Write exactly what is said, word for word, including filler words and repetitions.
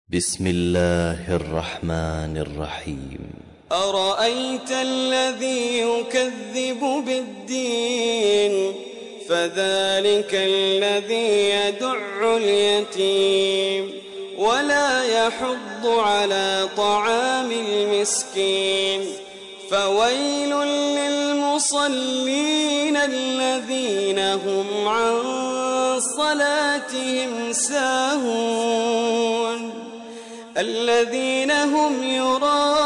بسم الله الرحمن الرحيم. أرأيت الذي يكذب بالدين فذلك الذي يدع اليتيم ولا يحض على طعام المسكين فويل للمصلين الذين هم عن صلاتهم ساهون الذين هم يراءون